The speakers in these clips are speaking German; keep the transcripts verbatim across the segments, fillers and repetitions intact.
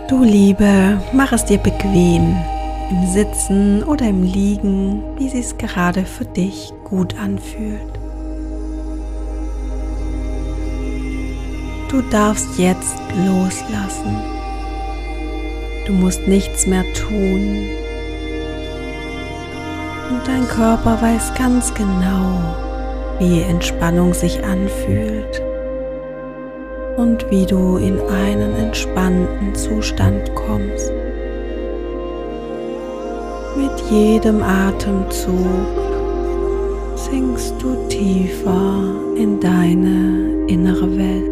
Du Liebe, mach es dir bequem, im Sitzen oder im Liegen, wie es sich gerade für dich gut anfühlt. Du darfst jetzt loslassen. Du musst nichts mehr tun. Und dein Körper weiß ganz genau, wie Entspannung sich anfühlt und wie du in einen entspannten Zustand kommst. Mit jedem Atemzug sinkst du tiefer in deine innere Welt.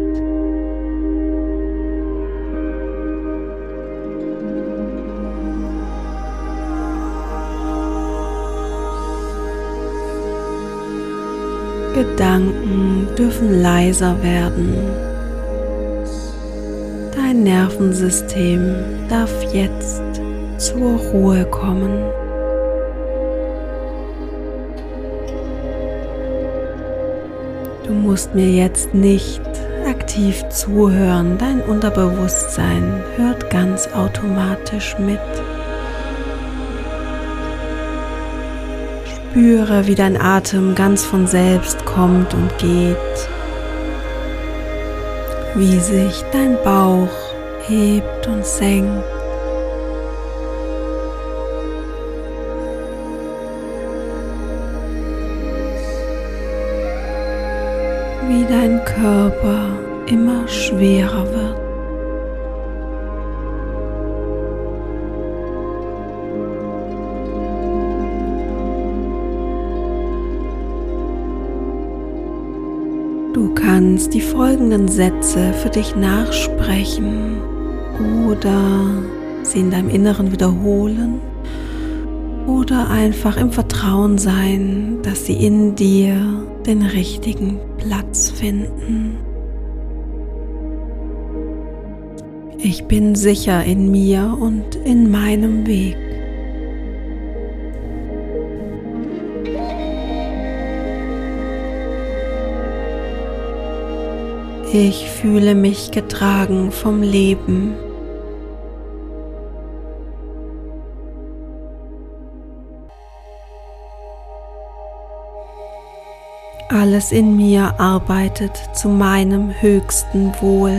Gedanken dürfen leiser werden. Dein Nervensystem darf jetzt zur Ruhe kommen. Du musst mir jetzt nicht aktiv zuhören. Dein Unterbewusstsein hört ganz automatisch mit. Spüre, wie dein Atem ganz von selbst kommt und geht, wie sich dein Bauch hebt und senkt. Wie dein Körper immer schwerer wird. Du kannst die folgenden Sätze für dich nachsprechen oder sie in deinem Inneren wiederholen oder einfach im Vertrauen sein, dass sie in dir den richtigen Platz finden. Ich bin sicher in mir und in meinem Weg. Ich fühle mich getragen vom Leben. Alles in mir arbeitet zu meinem höchsten Wohl.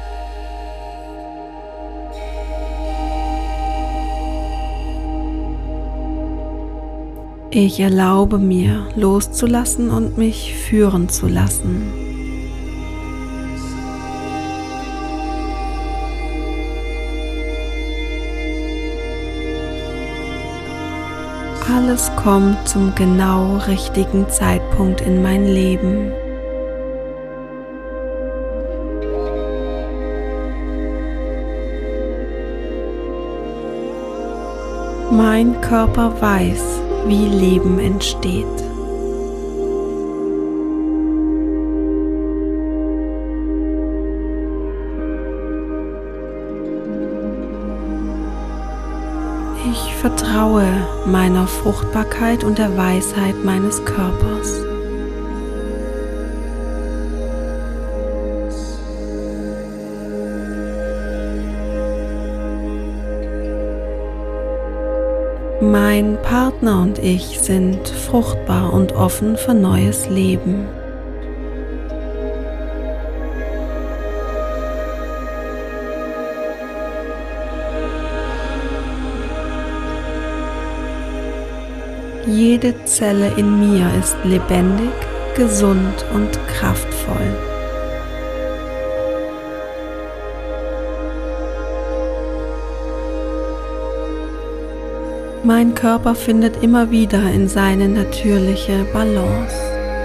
Ich erlaube mir, loszulassen und mich führen zu lassen. Alles kommt zum genau richtigen Zeitpunkt in mein Leben. Mein Körper weiß, wie Leben entsteht. Ich vertraue meiner Fruchtbarkeit und der Weisheit meines Körpers. Mein Partner und ich sind fruchtbar und offen für neues Leben. Jede Zelle in mir ist lebendig, gesund und kraftvoll. Mein Körper findet immer wieder in seine natürliche Balance.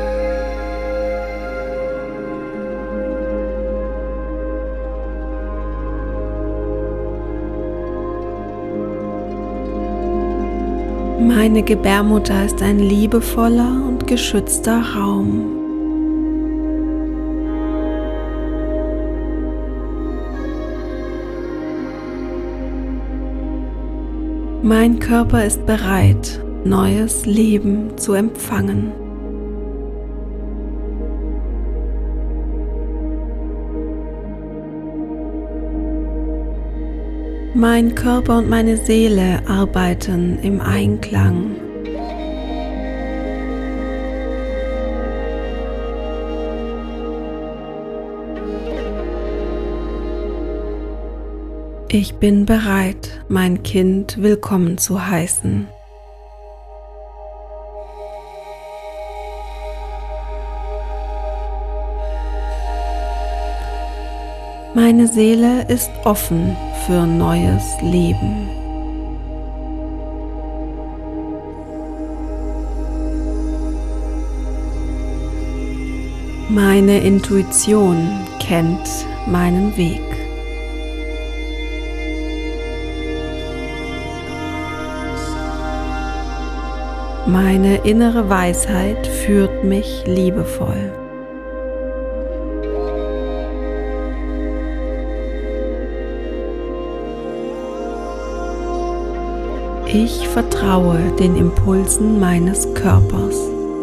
Meine Gebärmutter ist ein liebevoller und geschützter Raum. Mein Körper ist bereit, neues Leben zu empfangen. Mein Körper und meine Seele arbeiten im Einklang. Ich bin bereit, mein Kind willkommen zu heißen. Meine Seele ist offen für neues Leben. Meine Intuition kennt meinen Weg. Meine innere Weisheit führt mich liebevoll. Ich vertraue den Impulsen meines Körpers.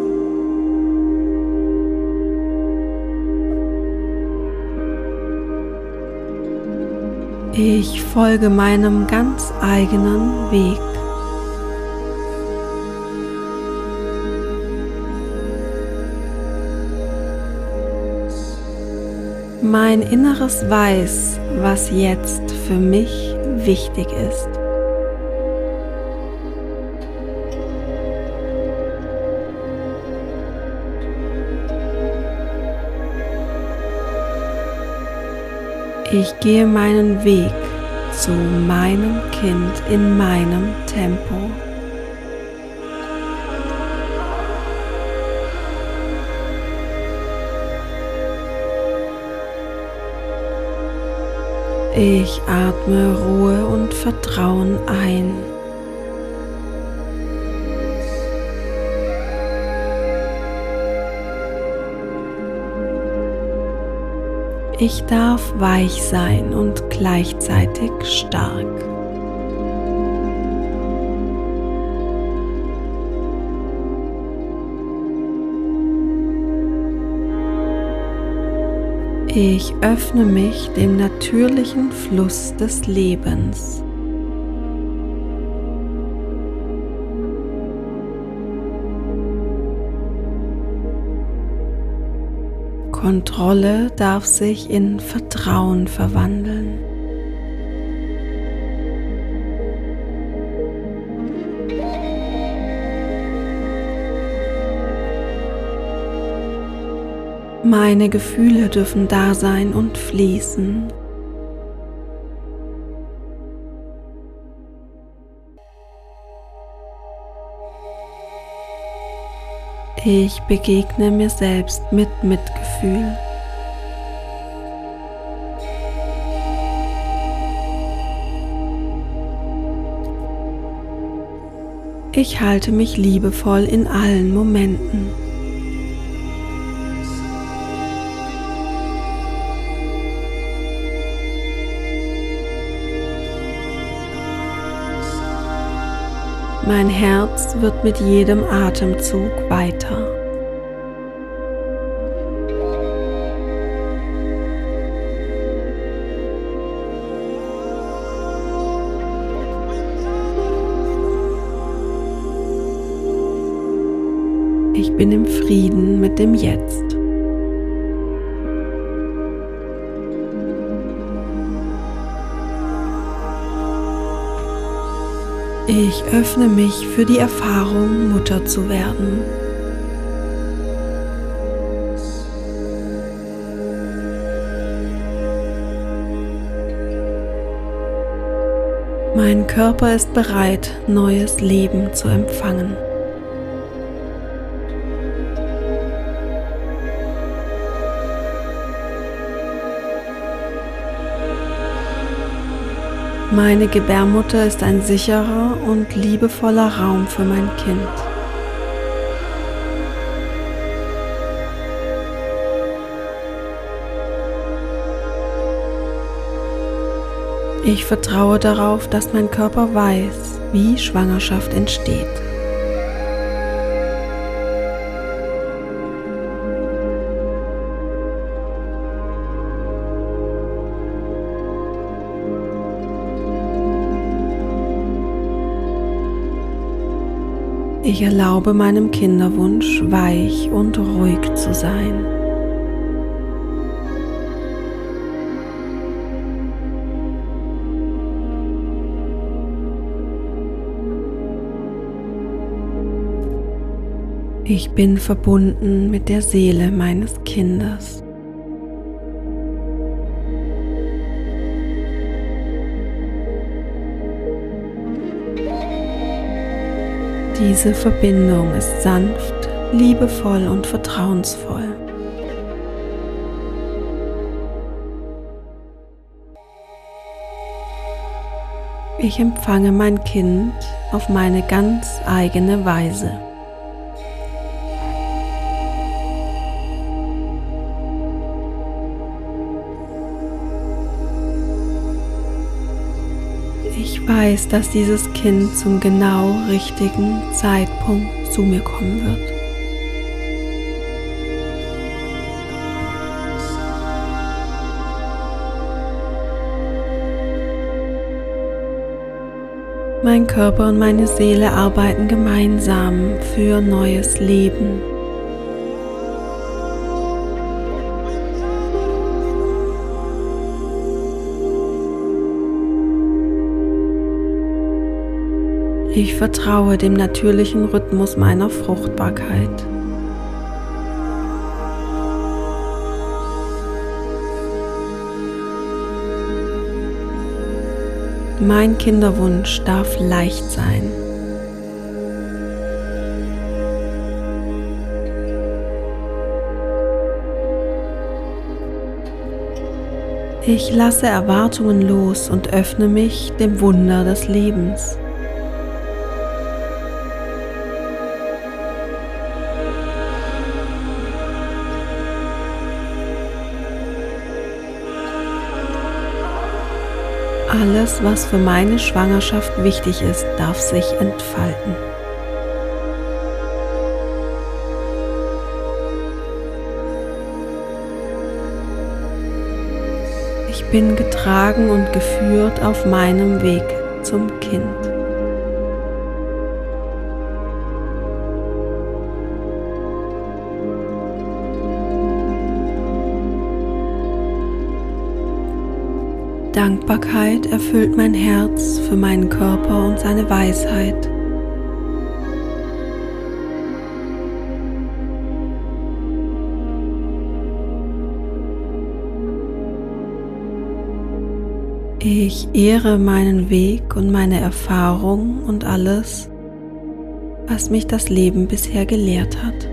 Ich folge meinem ganz eigenen Weg. Mein Inneres weiß, was jetzt für mich wichtig ist. Ich gehe meinen Weg zu meinem Kind in meinem Tempo. Ich atme Ruhe und Vertrauen ein. Ich darf weich sein und gleichzeitig stark. Ich öffne mich dem natürlichen Fluss des Lebens. Kontrolle darf sich in Vertrauen verwandeln. Meine Gefühle dürfen da sein und fließen. Ich begegne mir selbst mit Mitgefühl. Ich halte mich liebevoll in allen Momenten. Mein Herz wird mit jedem Atemzug weiter. Ich bin im Frieden mit dem Jetzt. Ich öffne mich für die Erfahrung, Mutter zu werden. Mein Körper ist bereit, neues Leben zu empfangen. Meine Gebärmutter ist ein sicherer und liebevoller Raum für mein Kind. Ich vertraue darauf, dass mein Körper weiß, wie Schwangerschaft entsteht. Ich erlaube meinem Kinderwunsch, weich und ruhig zu sein. Ich bin verbunden mit der Seele meines Kindes. Diese Verbindung ist sanft, liebevoll und vertrauensvoll. Ich empfange mein Kind auf meine ganz eigene Weise. Ich weiß, dass dieses Kind zum genau richtigen Zeitpunkt zu mir kommen wird. Mein Körper und meine Seele arbeiten gemeinsam für neues Leben. Ich vertraue dem natürlichen Rhythmus meiner Fruchtbarkeit. Mein Kinderwunsch darf leicht sein. Ich lasse Erwartungen los und öffne mich dem Wunder des Lebens. Alles, was für meine Schwangerschaft wichtig ist, darf sich entfalten. Ich bin getragen und geführt auf meinem Weg zum Kind. Dankbarkeit erfüllt mein Herz für meinen Körper und seine Weisheit. Ich ehre meinen Weg und meine Erfahrung und alles, was mich das Leben bisher gelehrt hat.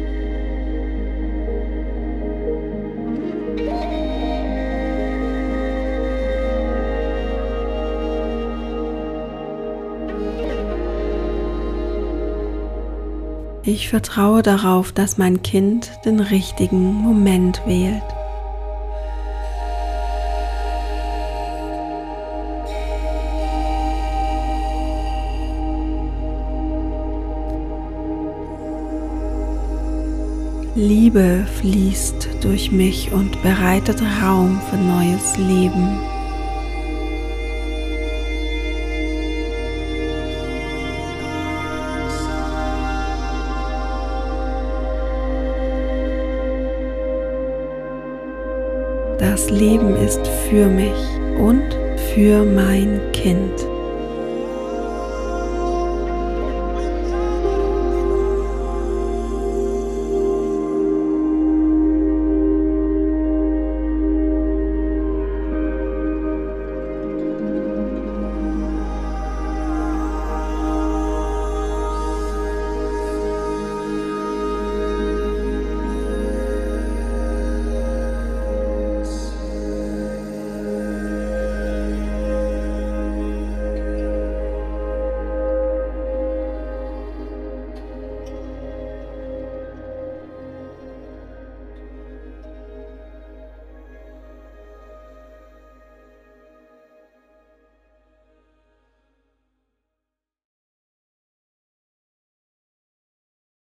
Ich vertraue darauf, dass mein Kind den richtigen Moment wählt. Liebe fließt durch mich und bereitet Raum für neues Leben. Das Leben ist für mich und für mein Kind.